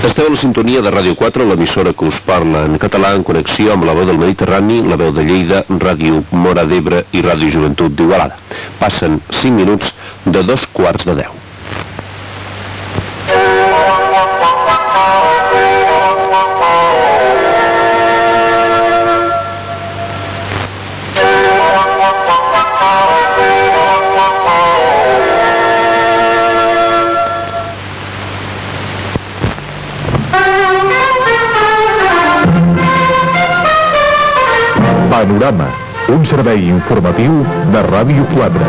Esteu a la sintonia de Ràdio 4, l'emissora que us parla en català en connexió amb la veu del Mediterrani, la veu de Lleida, Ràdio Móra d'Ebre i Ràdio Joventut d'Igualada. Passen 5 minuts de 9:15. Panorama, un servei informatiu de Ràdio 4.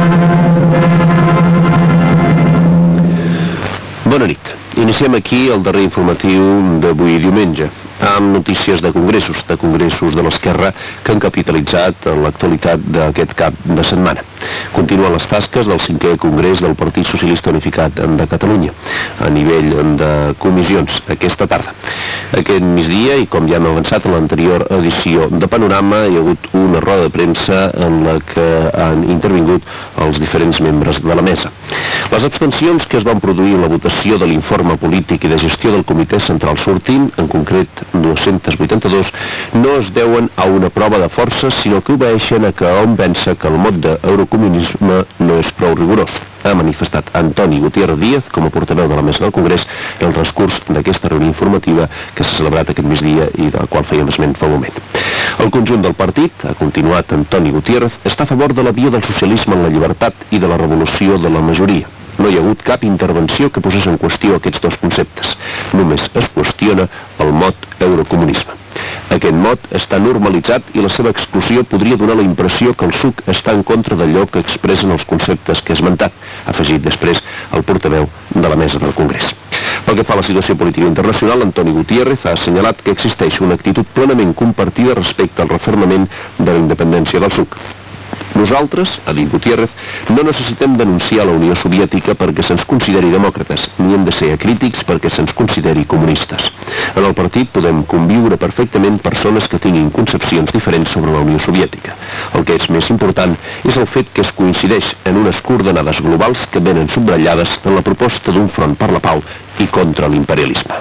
Bona nit. Iniciem aquí el darrer informatiu d'avui diumenge, amb notícies de congressos de l'esquerra que han capitalitzat l'actualitat d'aquest cap de setmana. Continuen les tasques del 5è Congrés del Partit Socialista Unificat de Catalunya, a nivell de comissions, aquesta tarda. Aquest migdia, i com ja hem avançat en l'anterior edició de Panorama, hi ha hagut una roda de premsa en la que han intervingut els diferents membres de la mesa. Les abstencions que es van produir en la votació de l'informe polític i de gestió del Comitè Central sortint, en concret 282, no es deuen a una prova de força, sinó que obeeixen a que hom pensa que el mot d'eurocomunisme no és prou rigorós, ha manifestat Antoni Gutiérrez Díaz com a portaveu de la mesa del Congrés en el transcurs d'aquesta reunió informativa que s'ha celebrat aquest migdia i de la qual fèiem esment fa un moment. El conjunt del partit, ha continuat Antoni Gutiérrez, està a favor de la via del socialisme en la llibertat i de la revolució de la majoria. No hi ha hagut cap intervenció que posés en qüestió aquests dos conceptes. Només es qüestiona el mot eurocomunisme. Aquest mot està normalitzat i la seva exclusió podria donar la impressió que el SUC està en contra d'allò que expressen els conceptes que he esmentat, ha afegit després el portaveu de la mesa del Congrés. Pel que fa a la situació política internacional, Antoni Gutiérrez ha assenyalat que existeix una actitud plenament compartida respecte al refermament de la independència del SUC. Nosaltres, ha dit Gutiérrez, no necessitem denunciar la Unió Soviètica perquè se'ns consideri demòcrates, ni hem de ser acrítics perquè se'ns consideri comunistes. En el partit podem conviure perfectament persones que tinguin concepcions diferents sobre la Unió Soviètica. El que és més important és el fet que es coincideix en unes coordenades globals que venen subratllades en la proposta d'un front per la pau i contra l'imperialisme.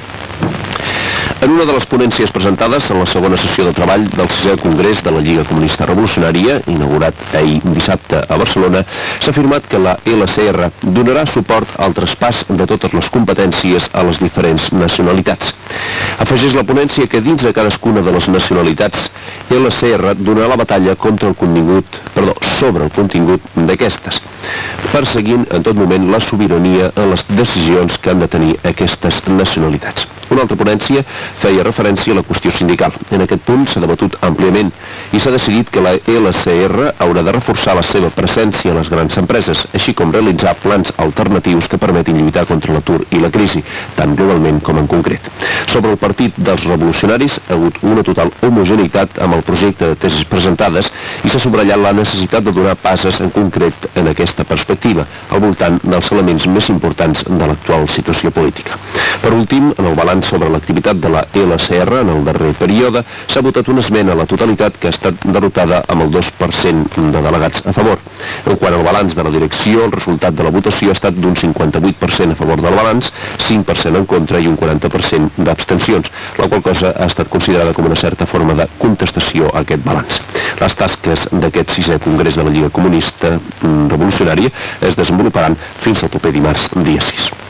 En una de les ponències presentades en la segona sessió de treball del 6è Congrés de la Lliga Comunista Revolucionària, inaugurat ahir dissabte a Barcelona, s'ha afirmat que la LCR donarà suport al traspàs de totes les competències a les diferents nacionalitats. Afegeix la ponència que dins de cadascuna de les nacionalitats, LCR donarà la batalla sobre el contingut d'aquestes, perseguint en tot moment la sobirania en les decisions que han de tenir aquestes nacionalitats. Una altra ponència feia referència a la qüestió sindical. En aquest punt s'ha debatut àmpliament i s'ha decidit que la LCR haurà de reforçar la seva presència a les grans empreses, així com realitzar plans alternatius que permetin lluitar contra l'atur i la crisi, tant globalment com en concret. Sobre el Partit dels Revolucionaris ha hagut una total homogeneïtat amb el projecte de tesis presentades i s'ha subratllat la necessitat de donar passes en concret en aquesta perspectiva, al voltant dels elements més importants de l'actual situació política. Per últim, en el balanç sobre l'activitat de la LCR en el darrer període, s'ha votat una esmena a la totalitat que ha estat derrotada amb el 2% de delegats a favor. En quant al balanç de la direcció, el resultat de la votació ha estat d'un 58% a favor del balanç, 5% en contra i un 40% d'abstencions, la qual cosa ha estat considerada com una certa forma de contestació a aquest balanç. Les tasques d'aquest 6è Congrés de la Lliga Comunista Revolucionària es desenvoluparan fins al proper dimarts, dia 6.